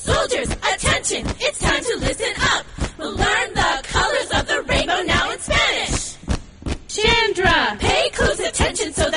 Soldiers, attention! It's time to listen up! We'll learn the colors of the rainbow now in Spanish! Chandra! Pay close attention so